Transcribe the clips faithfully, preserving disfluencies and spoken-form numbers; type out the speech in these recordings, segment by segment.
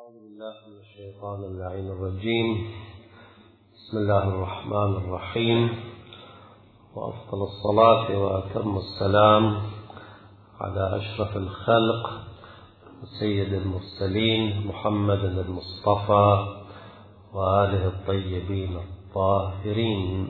أعوذ بالله من الشيطان اللعين الرجيم. بسم الله الرحمن الرحيم، وأفضل الصلاة وأتم السلام على أشرف الخلق سيد المرسلين محمد المصطفى وآله الطيبين الطاهرين.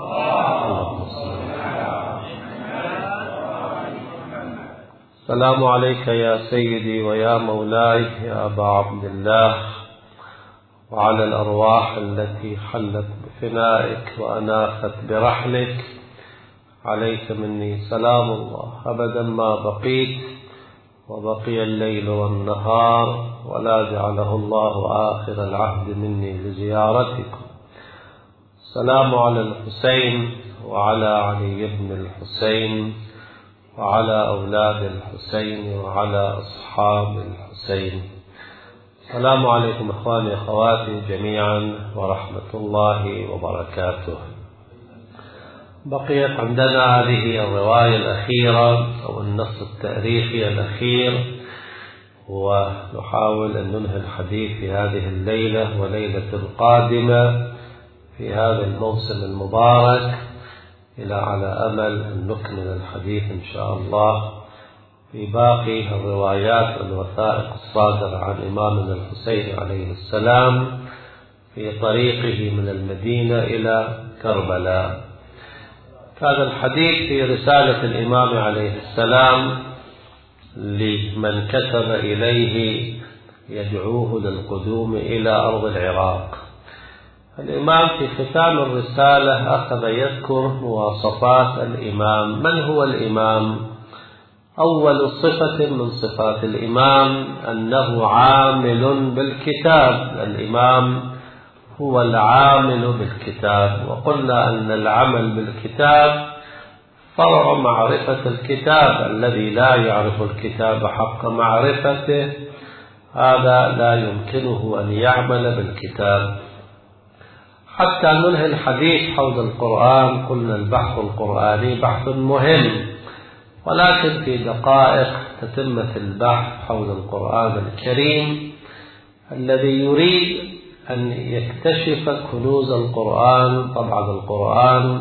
السلام عليك يا سيدي ويا مولاي يا أبا عبد الله، وعلى الأرواح التي حلت بفنائك وأناخت برحلك، عليك مني سلام الله أبدا ما بقيت وبقي الليل والنهار، ولا جعله الله آخر العهد مني لزيارتكم. السلام على الحسين وعلى علي بن الحسين وعلى أولاد الحسين وعلى أصحاب الحسين. السلام عليكم إخواني أخواتي جميعا ورحمة الله وبركاته. بقيت عندنا هذه الرواية الأخيرة أو النص التاريخي الأخير، ونحاول أن ننهي الحديث في هذه الليلة وليلة القادمة في هذا الموسم المبارك، إلى على أمل أن نكمل الحديث إن شاء الله في باقي الروايات والوثائق الصادرة عن إمامنا الحسين عليه السلام في طريقه من المدينة إلى كربلاء. هذا الحديث في رسالة الإمام عليه السلام لمن كتب إليه يدعوه للقدوم إلى أرض العراق. الإمام في ختام الرسالة أخذ يذكر مواصفات الإمام. من هو الإمام؟ أول صفة من صفات الإمام أنه عامل بالكتاب. الإمام هو العامل بالكتاب، وقلنا أن العمل بالكتاب فرع معرفة الكتاب. الذي لا يعرف الكتاب حق معرفته هذا لا يمكنه أن يعمل بالكتاب. حتى ننهي الحديث حول القرآن قلنا البحث القرآني بحث مهم، ولكن في دقائق تتمة البحث حول القرآن الكريم الذي يريد أن يكتشف كنوز القرآن. طبعا القرآن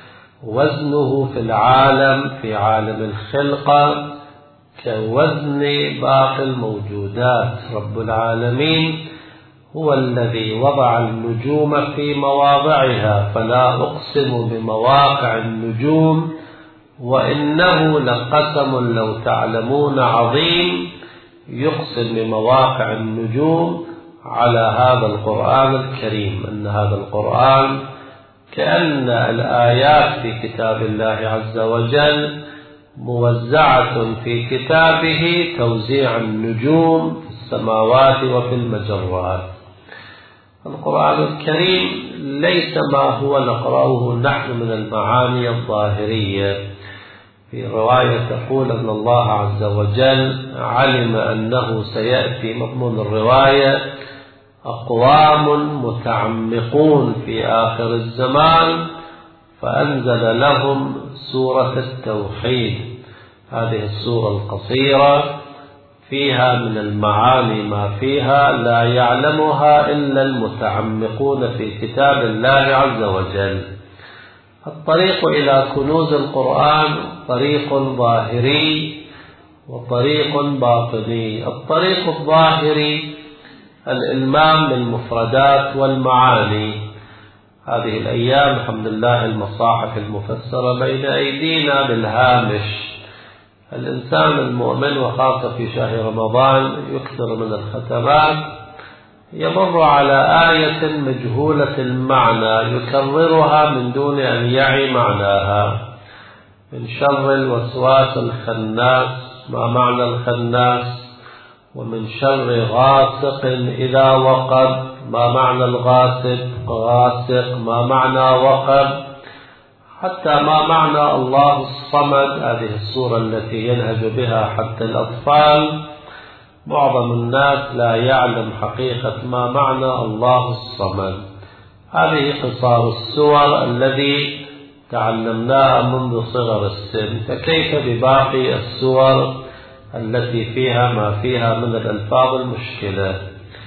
وزنه في العالم في عالم الخلقة كوزن باقي الموجودات. رب العالمين هو الذي وضع النجوم في مواضعها، فلا أقسم بمواقع النجوم وإنه لقسم لو تعلمون عظيم. يقسم بمواقع النجوم على هذا القرآن الكريم، أن هذا القرآن كأن الآيات في كتاب الله عز وجل موزعة في كتابه توزيع النجوم في السماوات وفي المجرات. القرآن الكريم ليس ما هو نقرأه نحن من المعاني الظاهرية. في رواية تقول أن الله عز وجل علم أنه سيأتي مضمون الرواية أقوام متعمقون في آخر الزمان فأنزل لهم سورة التوحيد. هذه السورة القصيرة فيها من المعاني ما فيها لا يعلمها إلا المتعمقون في كتاب الله عز وجل. الطريق إلى كنوز القرآن طريق ظاهري وطريق باطني. الطريق الظاهري الإلمام بالمفردات والمعاني. هذه الأيام الحمد لله المصاحف المفسرة بين أيدينا بالهامش. الإنسان المؤمن وخاصة في شهر رمضان يكثر من الختمات، يمر على آية مجهولة المعنى يكررها من دون أن يعي معناها. من شر الوسواس الخناس، ما معنى الخناس؟ ومن شر غاسق إذا وقب، ما معنى الغاسق؟ غاسق ما معنى وقب؟ حتى ما معنى الله الصمد؟ هذه السورة التي ينهج بها حتى الأطفال. معظم الناس لا يعلم حقيقة ما معنى الله الصمد. هذه قصار السور الذي تعلمناها منذ صغر السن، فكيف بباقي السور التي فيها ما فيها من الألفاظ المشكلة؟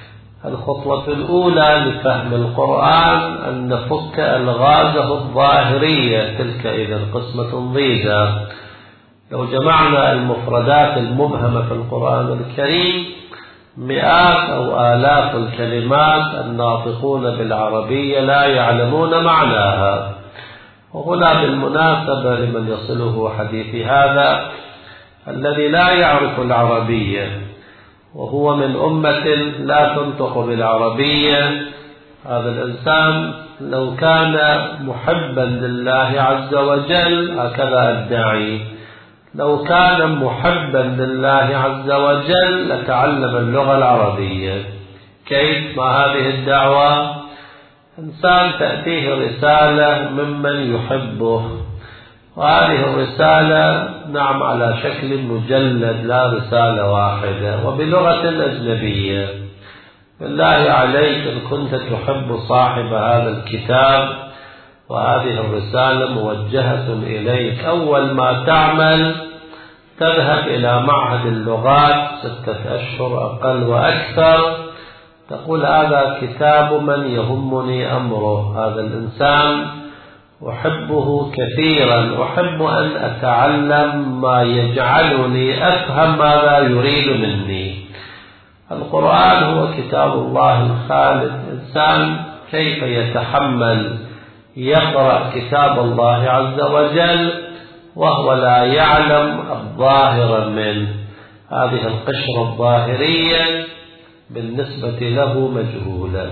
الخطوة الأولى لفهم القرآن أن نفك ألغازه الظاهرية، تلك إذا قسمة ضيزة. لو جمعنا المفردات المبهمة في القرآن الكريم مئات أو آلاف الكلمات الناطقون بالعربية لا يعلمون معناها. وهنا بالمناسبة لمن يصله حديثي هذا الذي لا يعرف العربية وهو من أمة لا تنطق بالعربية، هذا الإنسان لو كان محبا لله عز وجل، هكذا أدعي، لو كان محبا لله عز وجل لتعلم اللغة العربية. كيف؟ ما هذه الدعوة؟ إنسان تأتيه رسالة ممن يحبه، وهذه الرسالة نعم على شكل مجلد لا رسالة واحدة وبلغة أجنبية. بالله عليك إن كنت تحب صاحب هذا الكتاب وهذه الرسالة موجهة إليك، أول ما تعمل تذهب إلى معهد اللغات ستة أشهر أقل وأكثر، تقول هذا كتاب من يهمني أمره، هذا الإنسان أحبه كثيرا، أحب أن أتعلم ما يجعلني أفهم ماذا يريد مني. القرآن هو كتاب الله الخالد. إنسان كيف يتحمل يقرأ كتاب الله عز وجل وهو لا يعلم الظاهر منه؟ هذه القشرة الظاهرية بالنسبة له مجهولة.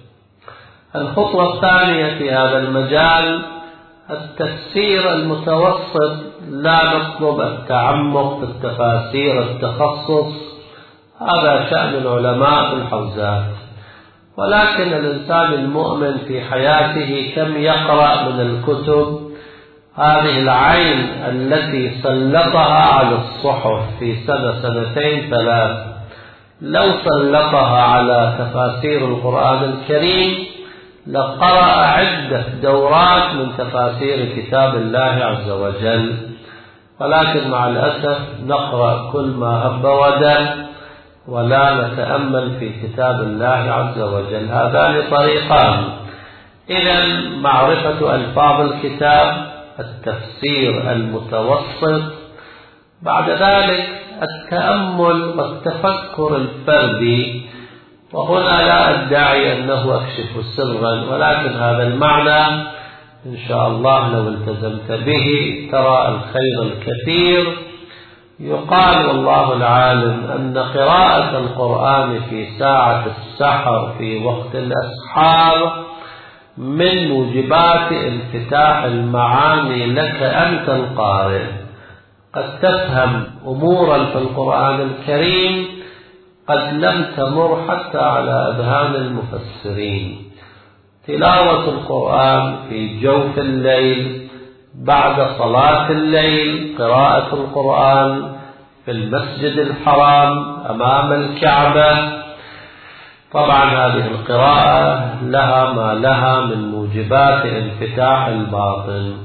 الخطوة الثانية في هذا المجال التفسير المتوسط، لا نطلب التعمق في التفاسير التخصص، هذا شأن العلماء في الحوزات، ولكن الإنسان المؤمن في حياته كم يقرأ من الكتب. هذه العين التي سلطها على الصحف في سنة سنتين ثلاث، لو سلطها على تفاسير القرآن الكريم لقرأ عدة دورات من تفاسير كتاب الله عز وجل، ولكن مع الأسف نقرأ كل ما هب ودل ولا نتأمل في كتاب الله عز وجل. هذان طريقان: إذا معرفة ألفاظ الكتاب، التفسير المتوسط، بعد ذلك التأمل والتفكر الفردي. وهنا لا أدعي أنه أكشف سرا، ولكن هذا المعنى إن شاء الله لو التزمت به ترى الخير الكثير. يقال والله العالم أن قراءة القرآن في ساعة السحر في وقت الأسحار من موجبات انفتاح المعاني لك أنت القارئ. قد تفهم أمورا في القرآن الكريم قد لم تمر حتى على أذهان المفسرين. تلاوة القرآن في جوف الليل بعد صلاة الليل، قراءة القرآن في المسجد الحرام أمام الكعبة، طبعا هذه القراءة لها ما لها من موجبات انفتاح الباطن.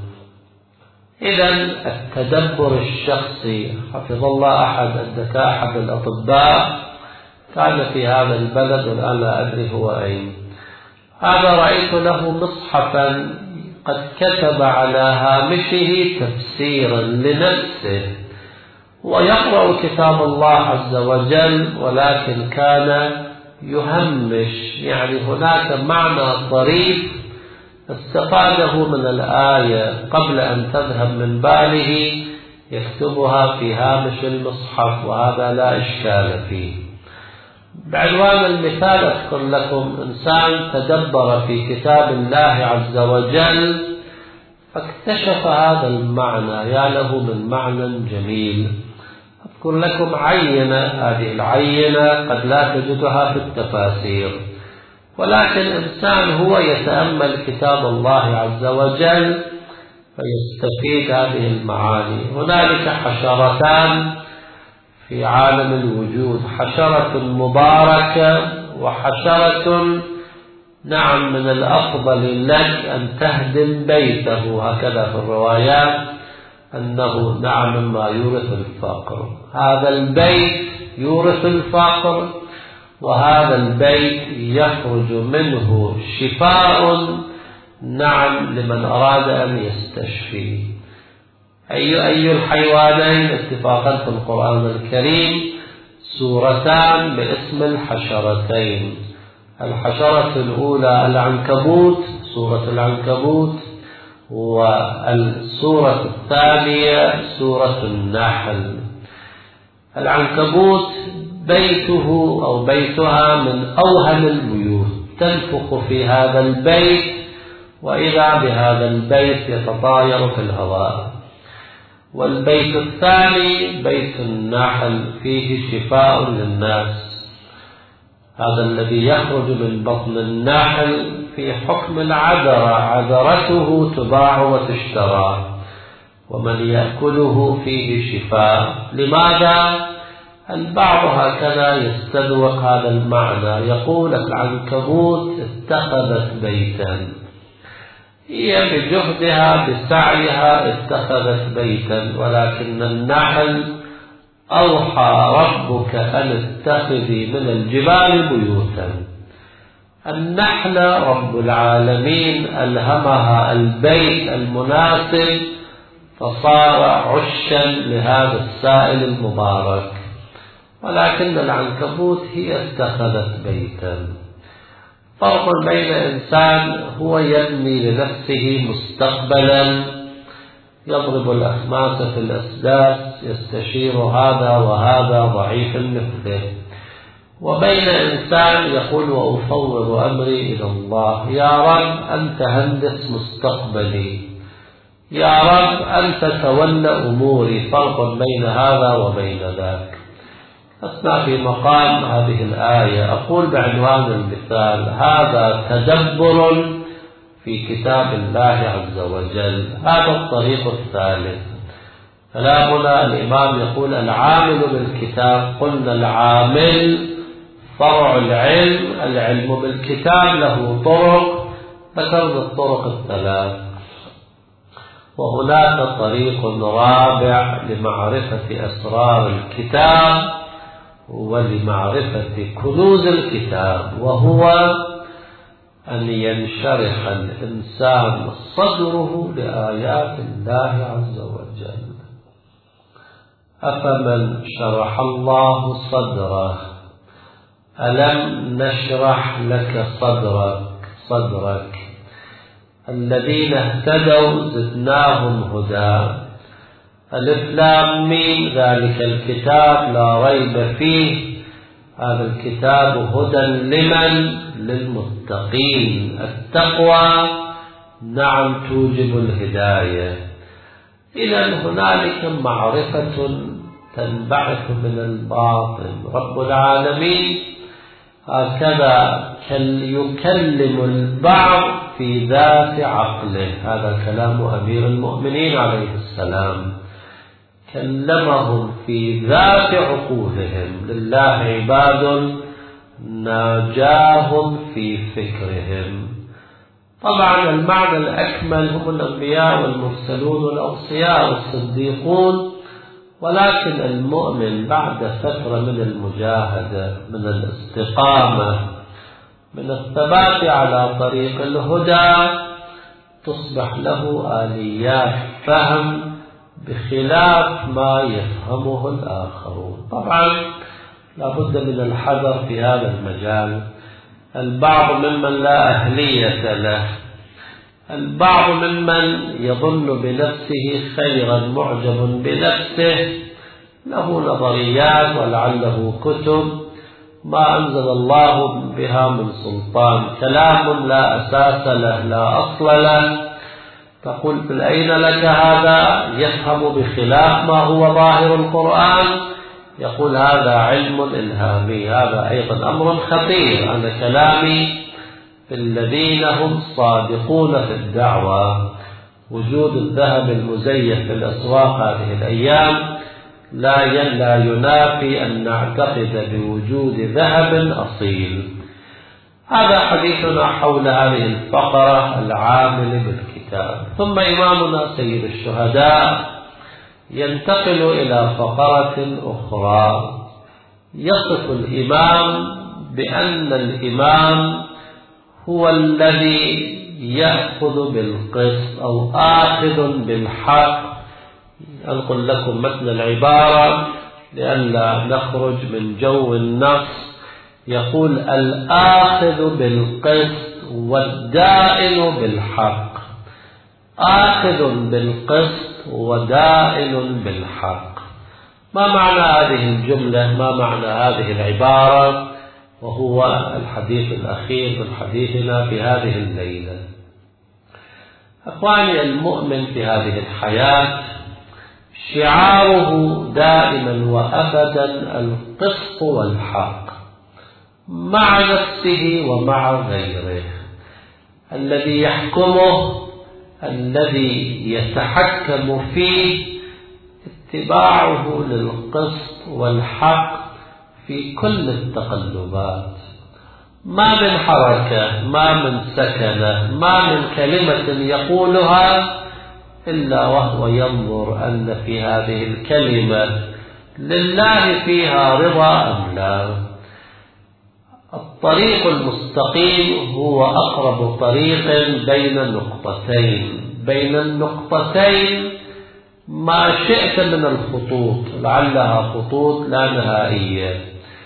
إذا التدبر الشخصي، حفظ الله أحد الدكاترة أحد الأطباء كان في هذا البلد والآن لا أدري هو أين، هذا رأيت له مصحفا قد كتب على هامشه تفسيرا لنفسه، ويقرأ كتاب الله عز وجل ولكن كان يهمش، يعني هناك معنى طريف استفاده من الآية قبل أن تذهب من باله يكتبها في هامش المصحف، وهذا لا إشكال فيه. بعنوان المثال أذكر لكم إنسان تدبر في كتاب الله عز وجل فاكتشف هذا المعنى، يا له من معنى جميل. أذكر لكم عينة، هذه العينة قد لا تجدها في التفاسير، ولكن إنسان هو يتأمل كتاب الله عز وجل فيستفيد هذه المعاني. هنالك حشرتان في عالم الوجود، حشرة مباركة وحشرة نعم من الأفضل لك أن تهدم بيته، هكذا في الروايات أنه نعم ما يورث الفقر، هذا البيت يورث الفقر، وهذا البيت يخرج منه شفاء نعم لمن أراد أن يستشفي. أي أي الحيوانين اتفاقا في القرآن الكريم سورتان باسم الحشرتين. الحشرة الأولى العنكبوت، سورة العنكبوت، والسورة الثانية سورة النحل. العنكبوت بيته أو بيتها من أوهن البيوت، تنفخ في هذا البيت وإذا بهذا البيت يتطاير في الهواء. والبيت الثاني بيت النحل فيه شفاء للناس. هذا الذي يخرج من بطن النحل في حكم العذرة، عذرته تباع وتشترى، ومن يأكله فيه شفاء. لماذا؟ البعض هكذا يستذوق هذا المعنى، يقول العنكبوت اتخذت بيتا، هي بجهدها بسعيها اتخذت بيتا، ولكن النحل أوحى ربك أن اتخذي من الجبال بيوتا. النحل رب العالمين ألهمها البيت المناسب فصار عشا لهذا السائل المبارك، ولكن العنكبوت هي اتخذت بيتا. فرق بين إنسان هو يبني لنفسه مستقبلا، يضرب الأخماس في الأسداس، يستشير هذا وهذا ضعيف مثله، وبين إنسان يقول وأفوض أمري إلى الله، يا رب أنت هندس مستقبلي، يا رب أنت تولى أموري. فرق بين هذا وبين ذاك. أثناء في مقام هذه الآية أقول بعنوان المثال هذا تدبر في كتاب الله عز وجل. هذا الطريق الثالث. كلامنا الإمام يقول العامل بالكتاب، قلنا العامل فرع العلم، العلم بالكتاب له طرق، ذكرنا الطرق الثلاث، وهناك طريق رابع لمعرفة أسرار الكتاب ولمعرفة كنوز الكتاب، وهو أن ينشرح الإنسان صدره لآيات الله عز وجل. أفمن شرح الله صدره ألم نشرح لك صدرك صدرك الذين اهتدوا زدناهم هدى. ألف لام ميم ذلك الكتاب لا ريب فيه. هذا الكتاب هدى لمن؟ للمتقين. التقوى نعم توجب الهداية. إذا هنالك معرفة تنبعث من الباطن. رب العالمين هكذا يكلم البعض في ذات عقله. هذا كلام أمير المؤمنين عليه السلام، كلمهم في ذات عقولهم. لله عباد ناجاهم في فكرهم. طبعا المعنى الأكمل هم الأنبياء والمرسلون والأوصياء والصديقون، ولكن المؤمن بعد فترة من المجاهدة، من الاستقامة، من الثبات على طريق الهدى، تصبح له آليات فهم بخلاف ما يفهمه الآخرون. طبعا لابد من الحذر في هذا المجال. البعض ممن لا أهلية له، البعض ممن يظن بنفسه خيرا معجب بنفسه، له نظريات ولعله كتب ما أنزل الله بها من سلطان، كلام لا أساس له لا أصل له. تقول أين لك هذا؟ يفهم بخلاف ما هو ظاهر القرآن، يقول هذا علم إلهامي. هذا أيضا أمر خطير. أنا كلامي في الذين هم صادقون في الدعوة. وجود الذهب المزيف في الأسواق هذه الأيام لا لا ينافي أن نعتقد بوجود ذهب أصيل. هذا حديثنا حول هذه الفقرة العامل بالكتاب. ثم إمامنا سيد الشهداء ينتقل إلى فقرة أخرى، يصف الإمام بأن الإمام هو الذي يأخذ بالقسط أو آخذ بالحق. أنقل لكم متن العبارة لئلا نخرج من جو النص. يقول: الآخذ بالقسط والدائن بالحق. آخذ بالقسط ودائن بالحق. ما معنى هذه الجملة؟ ما معنى هذه العبارة؟ وهو الحديث الأخير من حديثنا في هذه الليلة. أخواني، المؤمن في هذه الحياة شعاره دائما وأبدا القسط والحق مع نفسه ومع غيره. الذي يحكمه، الذي يتحكم فيه، اتباعه للقسط والحق في كل التقلبات. ما من حركة، ما من سكنة، ما من كلمة يقولها إلا وهو ينظر أن في هذه الكلمة لله فيها رضا أم لا. الطريق المستقيم هو أقرب طريق بين النقطتين. بين النقطتين ما شئت من الخطوط، لعلها خطوط لا نهائية،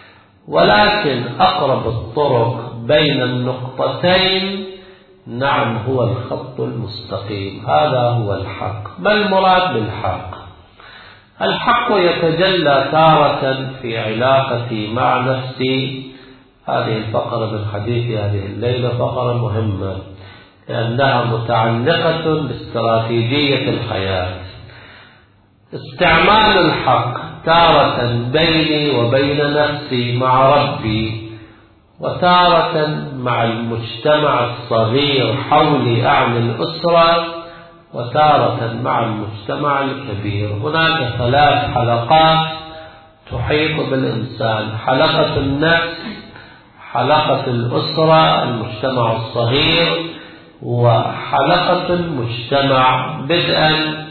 ولكن أقرب الطرق بين النقطتين نعم هو الخط المستقيم. هذا هو الحق. ما المراد بالحق؟ الحق يتجلى تارة في علاقتي مع نفسي. هذه الفقرة من حديث هذه الليلة فقرة مهمة لأنها متعلقة باستراتيجية الحياة. استعمال الحق تارة بيني وبين نفسي مع ربي، وتارة مع المجتمع الصغير حولي أعني الأسرة، وتارة مع المجتمع الكبير. هناك ثلاث حلقات تحيط بالإنسان: حلقة النفس، حلقة الأسرة المجتمع الصغير، وحلقة المجتمع بدءا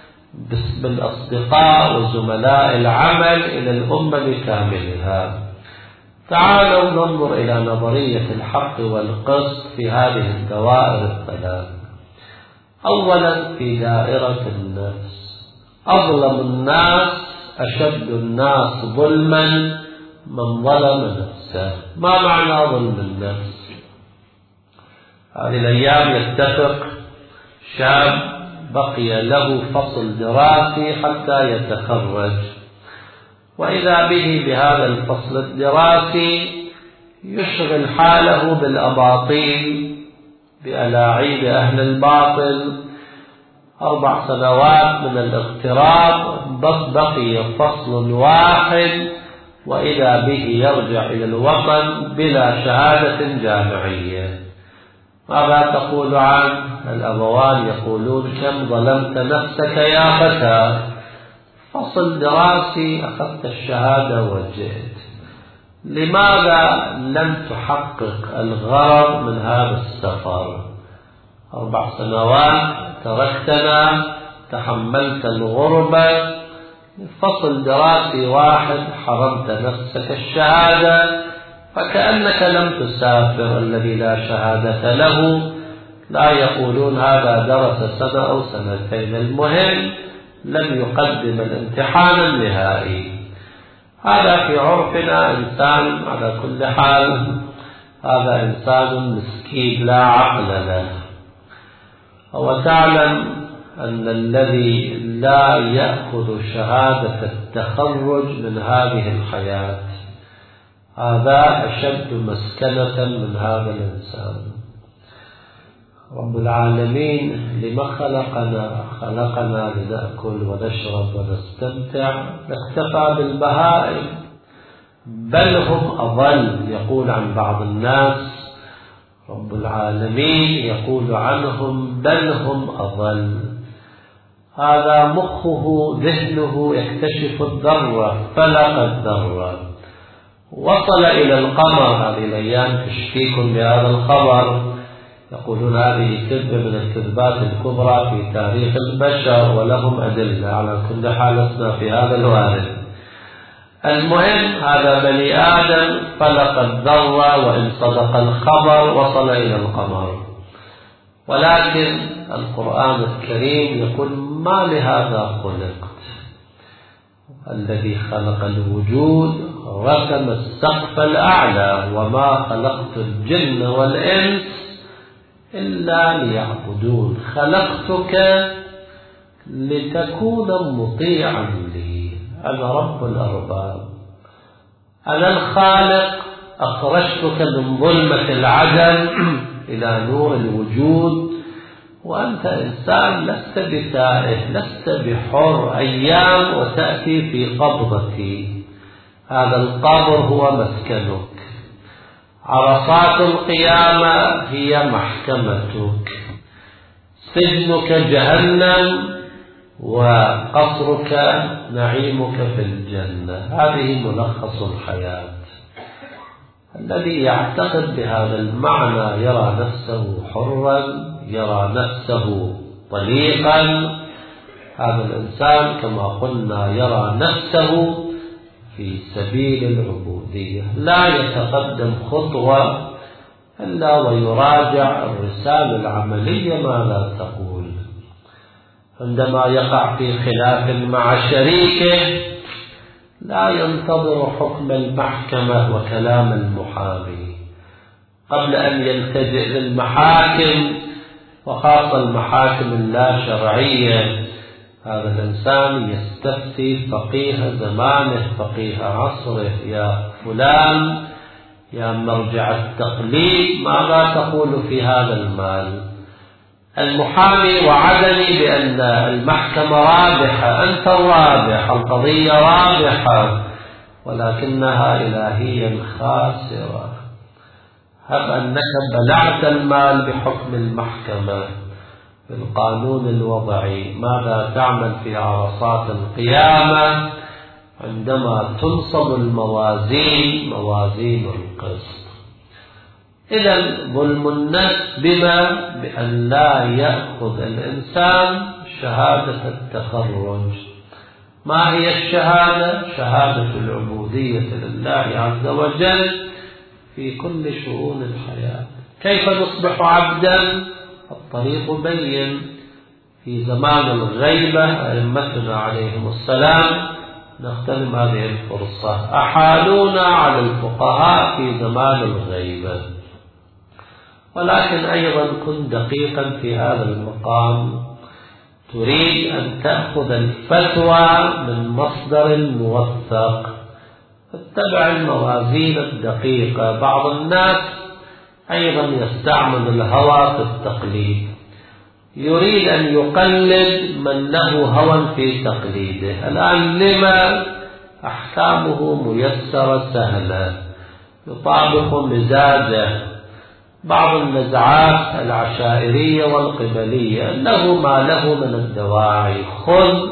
بالأصدقاء وزملاء العمل إلى الأمة بكاملها. تعالوا ننظر إلى نظرية الحق والقسط في هذه الدوائر الثلاث. أولا في دائرة النفس. أظلم الناس أشد الناس ظلما من ظلم نفسه. ما معنى ظلم النفس؟ هذه الأيام يتفق شاب بقي له فصل دراسي حتى يتخرج، وإذا به بهذا الفصل الدراسي يشغل حاله بالأباطيل، بألاعيب أهل الباطل. أربع سنوات من الاغتراب بس بقي فصل واحد، وإذا به يرجع إلى الوطن بلا شهادة جامعية. ماذا تقول عنه؟ الأبوان يقولون: كم ظلمت نفسك يا فتى، فصل دراسي أخذت الشهادة وجئت. لماذا لم تحقق الغرض من هذا السفر؟ أربع سنوات تركتنا، تحملت الغربة، فصل دراسي واحد حرمت نفسك الشهادة، فكأنك لم تسافر. الذي لا شهادة له لا يقولون هذا درس سنة أو سنتين، المهم لم يقدم الامتحان النهائي. هذا في عرفنا إنسان على كل حال، هذا إنسان مسكين لا عقل له. وتعلم أن الذي لا يأخذ شهادة التخرج من هذه الحياة هذا أشد مسكنة من هذا الإنسان. رب العالمين لما خلقنا؟ خلقنا لنأكل ونشرب ونستمتع، نكتفى بالبهائم، بل هم أضل. يقول عن بعض الناس رب العالمين يقول عنهم: بل هم أضل. هذا مخه ذهنه يكتشف الذرة، فلق الذرة، وصل إلى القمر. هذه الأيام تشكيكم بهذا الخبر، يقولون هذه كذبة من الكذبات الكبرى في تاريخ البشر ولهم أدلة. على كل حال لسنا في هذا الوارد. المهم هذا بني آدم خلق الذرة، وإن صدق الخبر وصل إلى القمر. ولكن القرآن الكريم يقول ما لهذا خلقت. الذي خلق الوجود رسم السقف الأعلى، وما خلقت الجن والإنس إلا ليعبدون. خلقتك لتكون مطيعا لي، أنا رب الأرباب، أنا الخالق، أخرجتك من ظلمة العدم إلى نور الوجود، وأنت إنسان لست بتائه، لست بحر. أيام وتأتي في قبضتي، هذا القبر هو مسكنك، عرصات القيامة هي محكمتك، سجنك جهنم وقصرك نعيمك في الجنة. هذه ملخص الحياة. الذي يعتقد بهذا المعنى يرى نفسه حرا، يرى نفسه طليقا. هذا الإنسان كما قلنا يرى نفسه في سبيل العبودية، لا يتقدم خطوة إلا ويراجع الرسالة العملية ماذا تقول. عندما يقع في خلاف مع شريكه لا ينتظر حكم المحكمة وكلام المحامي قبل أن يلتجئ للمحاكم، وخاصة المحاكم اللا شرعية. هذا الإنسان يستفتي فقيه زمانه، فقيه عصره: يا فلان، يا مرجع التقليد، ماذا تقول في هذا المال؟ المحامي وعدني بأن المحكمة رابحة، أنت الرابح، القضية رابحة، ولكنها إلهيا خاسرة. هب أنك بلعت المال بحكم المحكمة بالقانون الوضعي، ماذا تعمل في عرصات القيامة عندما تنصب الموازين، موازين القسط؟ إذا ظلم النفس بما بأن لا يأخذ الإنسان شهادة التخرج. ما هي الشهادة؟ شهادة العبودية لله عز وجل في كل شؤون الحياة. كيف نصبح عبدا؟ الطريق بين. في زمان الغيبة أئمتنا عليهم السلام، نغتنم هذه الفرصة، أحالونا على الفقهاء في زمان الغيبة. ولكن أيضا كن دقيقا في هذا المقام. تريد أن تأخذ الفتوى من مصدر موثق، اتبع الموازين الدقيقة. بعض الناس أيضا يستعمل الهوى في التقليد، يريد أن يقلد من له هوى في تقليده. الآن لما أحكامه ميسرة سهلة يطابق مزاجه. بعض النزعات العشائرية والقبلية له ما له من الدواعي. خذ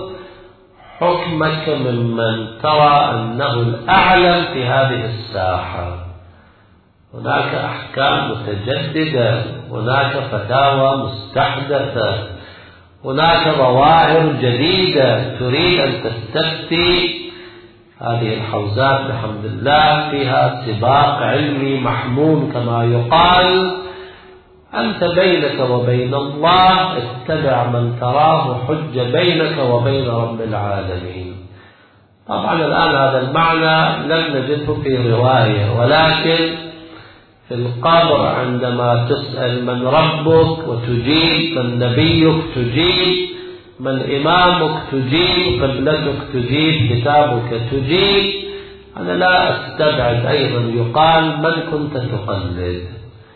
حكمك ممن ترى أنه الأعلم في هذه الساحة. هناك أحكام متجددة، هناك فتاوى مستحدثة، هناك ظواهر جديدة تريد أن تستفتي. هذه الحوزات بحمد الله فيها سباق علمي محموم كما يقال. أنت بينك وبين الله اتبع من تراه حج بينك وبين رب العالمين. طبعا الآن هذا المعنى لم نجده في رواية، ولكن في القبر عندما تسأل من ربك وتجيب، من نبيك تجيب، من إمامك تجيب، قبلتك تجيب، كتابك تجيب. أنا لا أستبعد أيضا يقال من كنت تقلد؟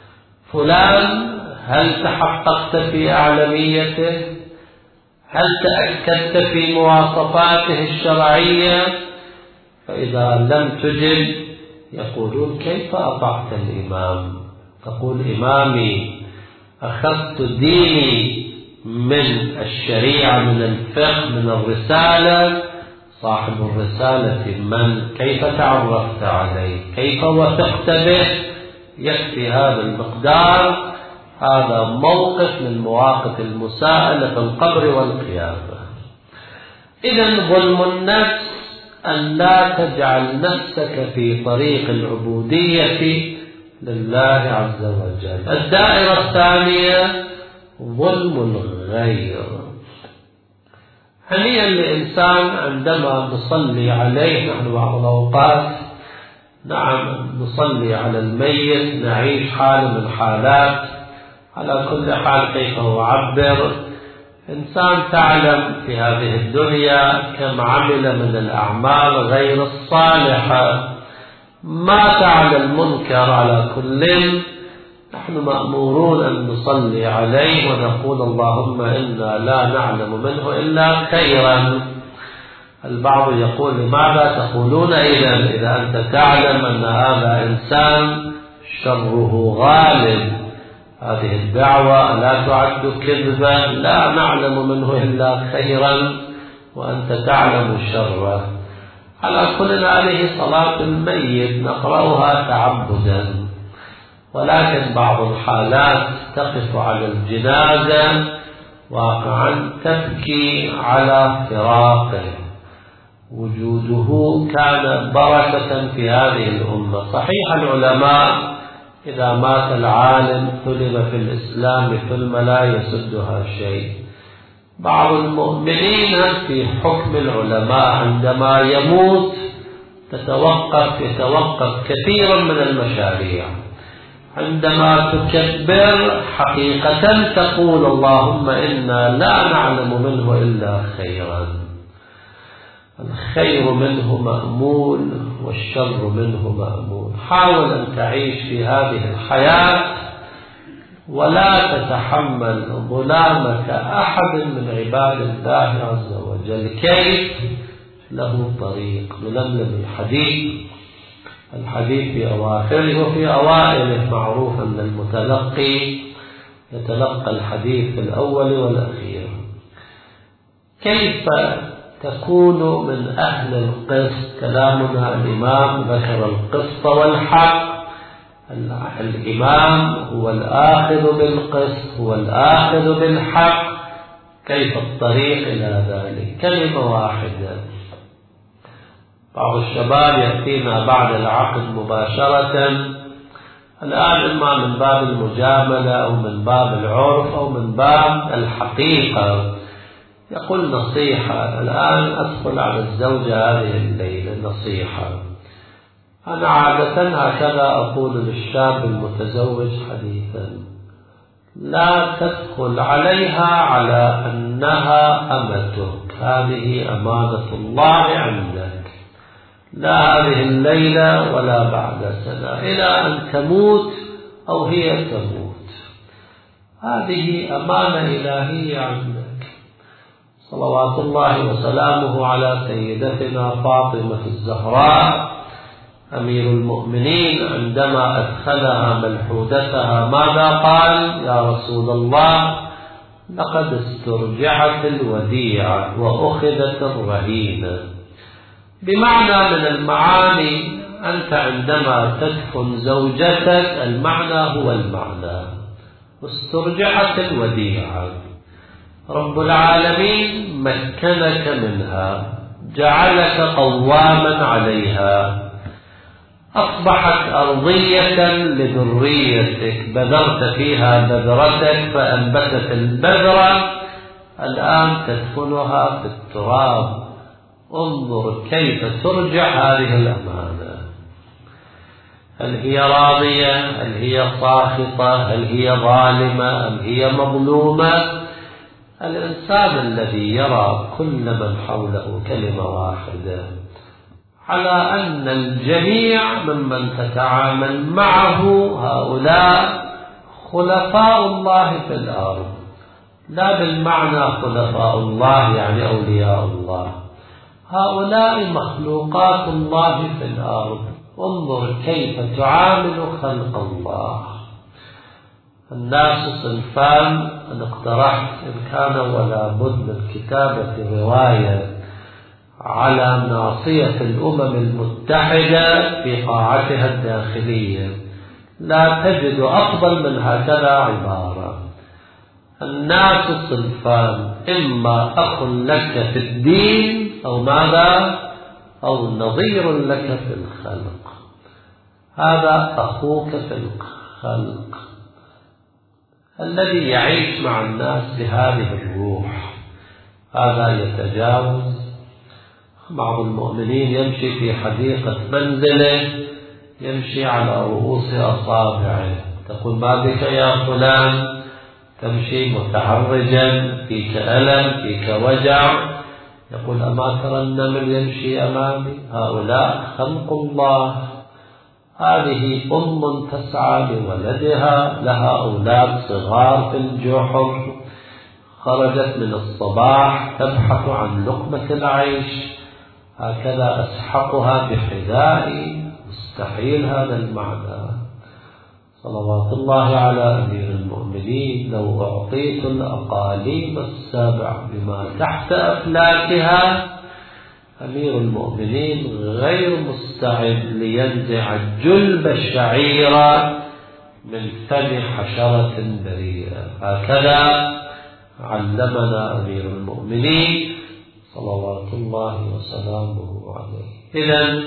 فلان، هل تحققت في أعلميته؟ هل تأكدت في مواصفاته الشرعية؟ فإذا لم تجب يقولون: كيف أطعت الإمام؟ تقول: إمامي أخذت ديني من الشريعة، من الفقه، من الرسالة. صاحب الرسالة من؟ كيف تعرفت عليه؟ كيف وثقت به؟ يكفي هذا المقدار. هذا موقف من مواقف المساءلة في القبر والقيامة. إذن ظلم النفس أن لا تجعل نفسك في طريق العبودية لله عز وجل. الدائرة الثانية ظلم الغير. هنيئا للإنسان عندما نصلي عليه، نحن بعض الأوقات نعم نصلي على الميت، نعيش حالة من حالات، على كل حال كيف أعبر، إنسان تعلم في هذه الدنيا كم عمل من الأعمال غير الصالحة، مات على المنكر، على كل نحن مأمورون أن نصلي عليه ونقول اللهم إنا لا نعلم منه إلا خيرا. البعض يقول لماذا تقولون إذا إذا أنت تعلم أن هذا إنسان شره غالب؟ هذه الدعوة لا تعد كذبا، لا نعلم منه إلا خيرا وأنت تعلم شره. على كل هذه صلاة الميت نقرأها تعبدا، ولكن بعض الحالات تقف على الجنازة واقعا تبكي على فراقه. وجوده كان بركة في هذه الأمة. صحيح العلماء إذا مات العالم ثلم في الإسلام ثلم لا يسدها شيء. بعض المؤمنين في حكم العلماء عندما يموت تتوقف يتوقف كثيرا من المشاريع. عندما تكبر حقيقة تقول اللهم إنا لا نعلم منه إلا خيرا. الخير منه مأمول والشر منه مأمول. حاول أن تعيش في هذه الحياة ولا تتحمل ظلامك أحد من عباد الله عز وجل. كيف؟ له طريق. ململم الحديث الحديث في أواخره وفي أوائله معروف أن المتلقي يتلقى الحديث في الأول والأخير. كيف تكون من أهل القسط؟ كلامنا الإمام ذكر القسط والحق. الإمام هو الآخذ بالقسط، هو الآخذ بالحق. كيف الطريق إلى ذلك؟ كلمة واحدة. بعض الشباب يأتينا بعد العقد مباشرة، الآن إما من باب المجاملة أو من باب العرف أو من باب الحقيقة، يقول نصيحة. الآن أدخل على الزوجة هذه الليلة نصيحة. أنا عادة هكذا أقول للشاب المتزوج حديثا: لا تدخل عليها على أنها أمتك، هذه أمانة الله عندك، لا هذه الليلة ولا بعد سنة، إلى أن تموت أو هي تموت. هذه أمانة إلهية عندك. صلوات الله وسلامه على سيدتنا فاطمة الزهراء أمير المؤمنين، عندما أدخلها ملحودتها ماذا قال؟ يا رسول الله لقد استرجعت الوديعة وأخذت الرهينة. بمعنى من المعاني أنت عندما تدفن زوجتك المعنى هو المعنى، استرجعت الوديعة. رب العالمين مكنك منها، جعلك قواما عليها، أصبحت أرضية لذريتك، بذرت فيها بذرتك فأنبتت البذرة، الآن تدفنها في التراب. انظر كيف ترجع هذه الأمانة. هل هي راضية؟ هل هي ساخطة؟ هل هي ظالمة؟ أم هي مظلومة؟ الإنسان الذي يرى كل من حوله كلمة واحدة على أن الجميع ممن تتعامل معه هؤلاء خلفاء الله في الأرض، لا بالمعنى خلفاء الله يعني أولياء الله، هؤلاء مخلوقات الله في الأرض. انظر كيف تعامل خلق الله. الناس صنفان. أنا اقترحت إن كان ولا بد من كتابة رواية على ناصية الأمم المتحدة في قاعتها الداخلية، لا تجد أفضل من هكذا عبارة: الناس صنفان، إما أخ لك في الدين أو ماذا أو نظير لك في الخلق، هذا أخوك في الخلق الذي يعيش مع الناس بهذه الروح. هذا يتجاوز. بعض المؤمنين يمشي في حديقة منزله يمشي على رؤوس أصابعه، تقول ما بك يا فلان؟ تمشي متعرجا، فيك ألم، فيك وجع. يقول أما ترى النمل يمشي أمامي؟ هؤلاء خلق الله. هذه أم تسعى لولدها، لها أولاد صغار في الجحر، خرجت من الصباح تبحث عن لقمة العيش، هكذا أسحقها بحذائي. مستحيل هذا المعنى. صلوات الله على أمير المؤمنين، لو أعطيت الأقاليم السبع بما تحت أفلاكها، أمير المؤمنين غير مستعد لينزع جلب الشعيرة من فم حشرة بريئة. هكذا علمنا أمير المؤمنين صلوات الله وسلامه عليه. إذن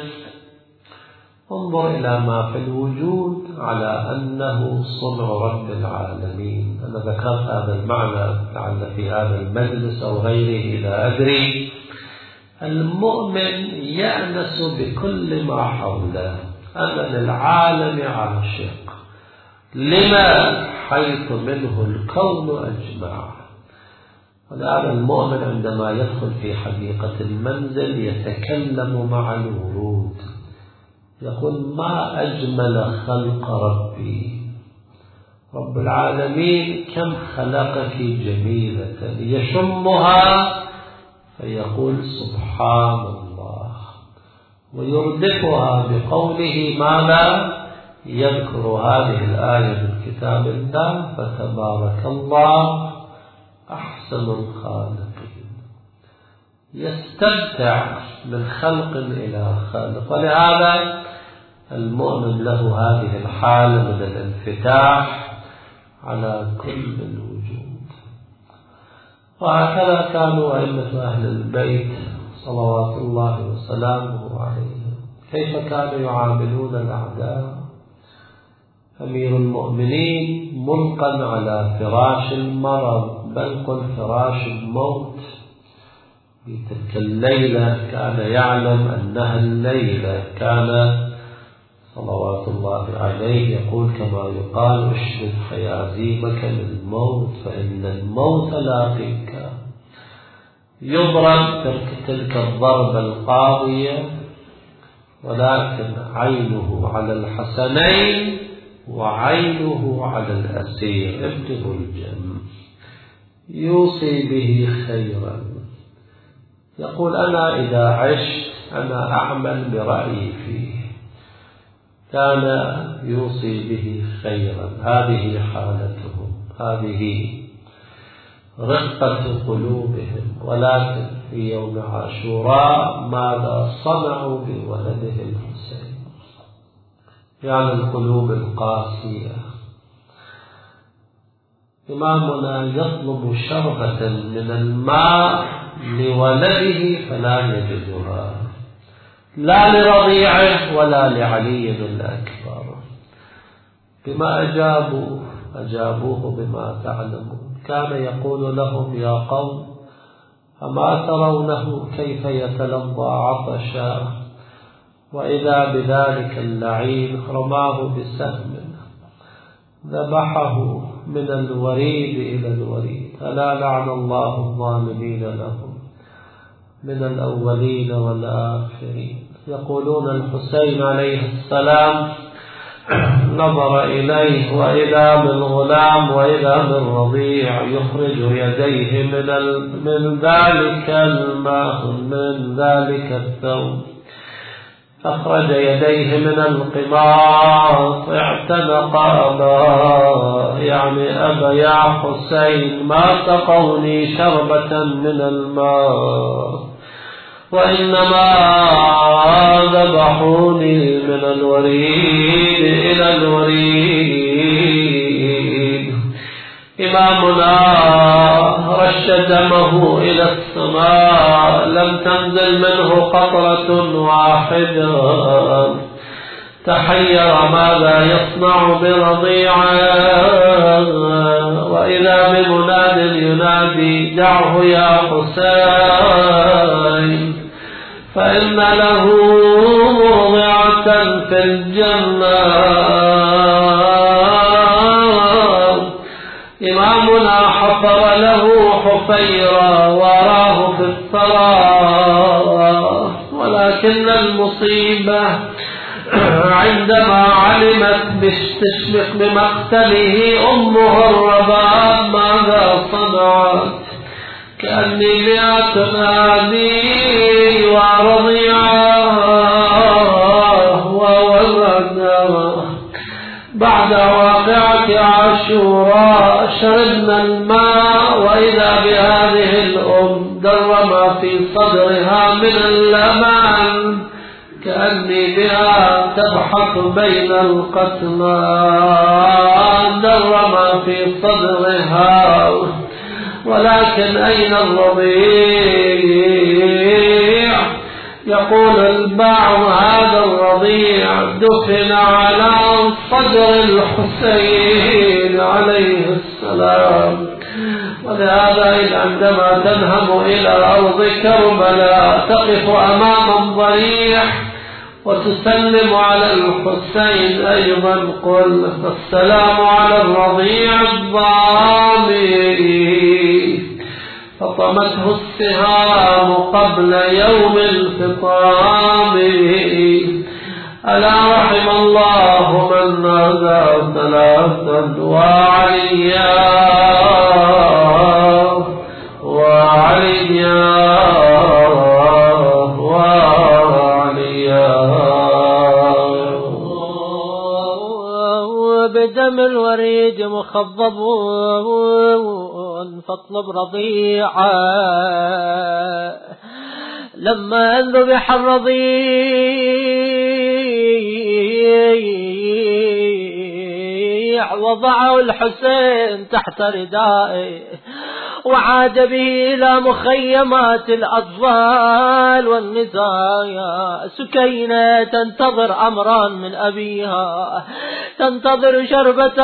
انظر إلى ما في الوجود على أنه صنع رب العالمين. أنا ذكرت هذا المعنى لعل في هذا المجلس أو غيره لا أدري. المؤمن يأنس بكل ما حوله. أنا للعالم عاشق. لما؟ حيث منه الكون أجمع. ولهذا المؤمن عندما يدخل في حديقة المنزل يتكلم مع الورود، يقول ما أجمل خلق ربي، رب العالمين كم خلقك جميلة. يشمها فيقول سبحان الله، ويردفها بقوله ماذا؟ يذكر هذه الآية من كتاب الله فتبارك الله أحسن الخالقين. يستمتع من خلق إلى خالق. ولهذا المؤمن له هذه الحالة من الانفتاح على كل الوجود. وهكذا كانوا أئمة أهل البيت صلوات الله وسلامه عليهم. كيف كانوا يعاملون الأعداء؟ أمير المؤمنين ملقا على فراش المرض، بل قل فراش الموت. في تلك الليلة كان يعلم أنها الليلة، كان صلوات الله عليه يقول كما يقال اشدد حيازيمك للموت فإن الموت لاقيك. يضرب تلك الضربة القاضية، ولكن عينه على الحسنين وعينه على الأسير ابتغوا الجنة، يوصي به خيرا. يقول أنا إذا عشت أنا أعمل برأيي فيه. كان يوصي به خيرا. هذه حالتهم، هذه رقة قلوبهم. ولكن في يوم عاشوراء ماذا صنعوا بولده الحسين؟ يعني القلوب القاسية. إمامنا يطلب شربة من الماء لولده فلا يجدها، لا لرضيعه ولا لعلي الأكبر. بما أجابوا أجابوه بما تعلمون. كان يقول لهم يا قوم أما ترونه كيف يتلظى عطشا، وإذا بذلك اللعين رماه بسهم ذبحه من الوريد إلى الوريد. ألا لعن الله الظالمين لهم من الأولين والآخرين. يقولون الحسين عليه السلام نظر إليه وإذا بالغلام وإذا بالرضيع يخرج يديه من من ذلك الماء من ذلك الثوب، أخرج يديه من القماط اعتنق أبا، يعني أبا يا حسين ما تقوني شربة من الماء وإنما ذبحوني من الوريد إلى الوريد. إمامنا رش دمه إلى السماء لم تنزل منه قطرة واحدة. تحير ماذا يصنع برضيعه، وإذا بمناد ينادي دعه يا حسين فإن له مرضعة في الجنة. إمامنا حفر له حفيرا وراه في الثرى، ولكن المصيبة عندما علمت بتشبق بمقتله أمه الرباب ماذا صنعت؟ كأني بها تنادي ورضيعه وولده. بعد واقعة عاشوراء شربنا الماء وإذا بهذه الأم در ما في صدرها من اللمع، كأني بها تضحك بين القتلى. در ما في صدرها، ولكن أين الرضيع؟ يقول البعض هذا الرضيع دفن على صدر الحسين عليه السلام. ولهذا عندما تذهب إلى أرض كربلاء تقف أمام الضريح وتسلم على الحسين أيضا قل السلام على الرضيع الضامي، فطمته السهام قبل يوم الفطام. ألا رحم الله من نادى ثلاثا وعليا وعليا وعليا بدم الوريد مخضب فاطلب رضيعا. لما ذبح الرضيع وضعه الحسين تحت ردائه وعاد به إلى مخيمات الأطفال والنساء. سكينة تنتظر أمرا من أبيها، تنتظر شربة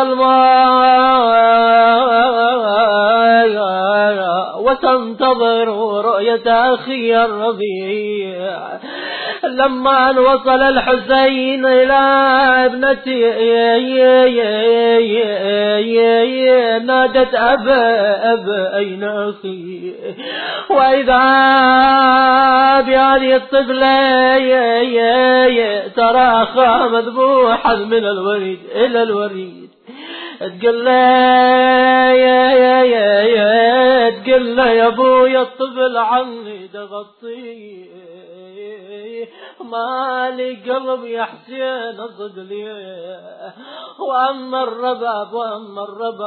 الماء وتنتظر رؤية أخي الربيع. لما أن وصل الحسين إلى ابنتي نادت أبا أبا أين أخي؟ وإذا بهذه الطفلة ترى أخاها مذبوحا من الوريد إلى الوريد. تقول له يا يا يا يا تقول له يا ابويا الطفل عني تغطيه، مالي قلب يا حسين اصد لي. واما الرباب واما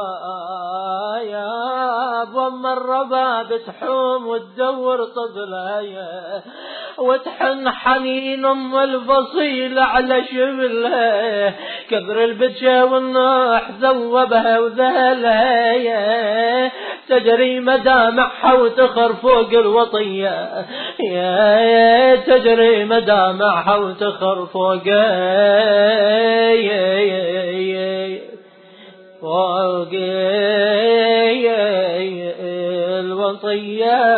الرباب واما الرباب تحوم وتدور صدلايا وتحن حنين ام الفصيل على شبلها. كبر البجا والنوح ذوبها وذهلها تجري مدامعها وتخر فوق الوطية. يا تجري مدامعها وتخر فوق فوق الوطية.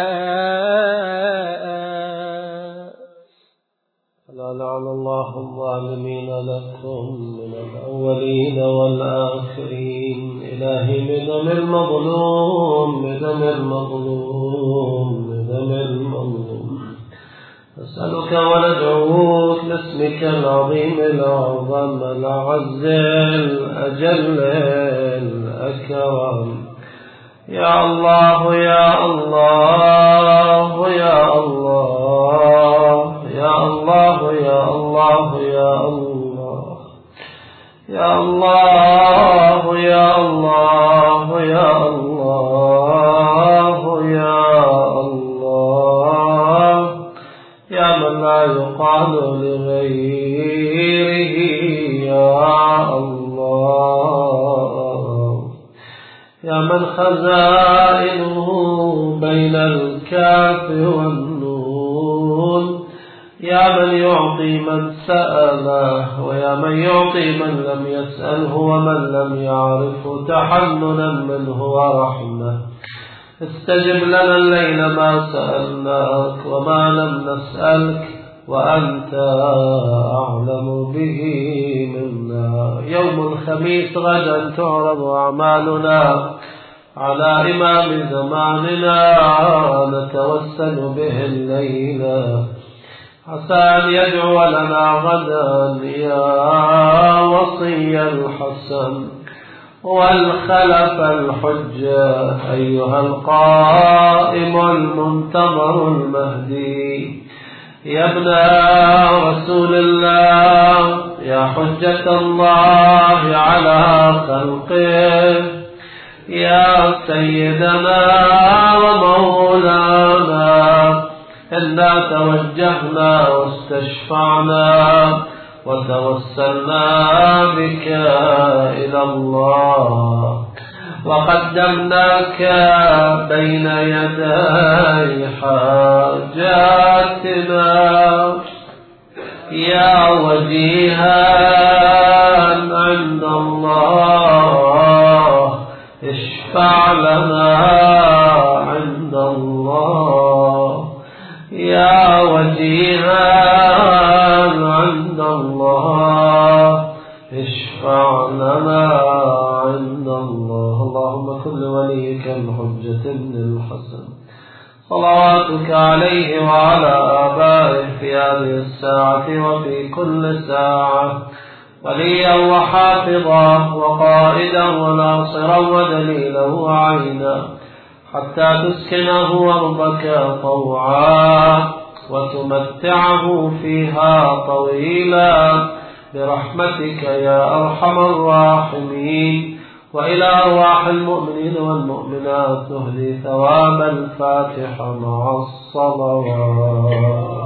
فلا لعن الله الظالمين لكم من الأولين والآخرين. إلهي بدم المظلوم بدم المظلوم بدم المظلوم نسألك وندعوك باسمك العظيم الأعظم الأعز الأجل الأكرم. يا الله يا الله يا الله يا الله يا الله يا الله يا الله يا الله يا الله يا الله يا من لا يقال لغيره يا الله يا من خزائنه بين الكاف والنون، يا من يعطي من سأله، ويا من يعطي من لم يسأله ومن لم يعرفه تحننا منه ورحمة. استجب لنا الليل ما سألناك وما لم نسألك، وأنت أعلم به منا. يوم الخميس غدا تعرض أعمالنا على إمام زماننا، نتوسل به الليلة، عسى أن يدعو لنا غدا يا وصي الحسن والخلف الحجة، أيها القائم المنتظر المهدي، يا ابن رسول الله، يا حجة الله على خلقه، يا سيدنا ومولانا، إنا توجهنا واستشفعنا وتوسلنا بك إلى الله، وقدمناك بين يدي حاجاتنا، يا وجيها عند الله، اشفع لنا عند الله، يا وجيها عند الله، اشفع لنا عند الله. اللهم كن لوليك الحجة بن الحسن صلواتك عليه وعلى آبائه في هذه الساعة وفي كل ساعة، وليا وحافظا وقائدا وناصرا ودليلا وعينا، حتى تسكنه أرضك طوعا وتمتعه فيها طويلا برحمتك يا أرحم الراحمين. وإلى أرواح المؤمنين والمؤمنات تهدي ثواب الفاتحة مع الصلوات.